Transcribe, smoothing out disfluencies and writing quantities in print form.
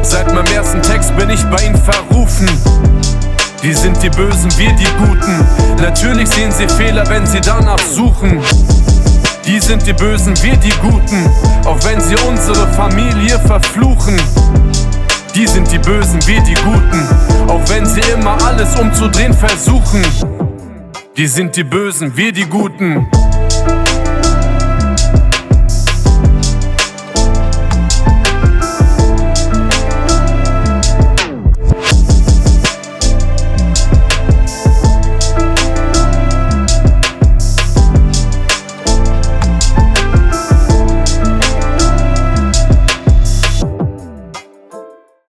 Seit meinem ersten Text bin ich bei ihnen verrufen. Die sind die Bösen, wir die Guten. Natürlich sehen sie Fehler, wenn sie danach suchen. Die sind die Bösen, wir die Guten, auch wenn sie unsere Familie verfluchen. Die sind die Bösen, wir die Guten, auch wenn sie immer alles umzudrehen versuchen. Die sind die Bösen, wir die Guten.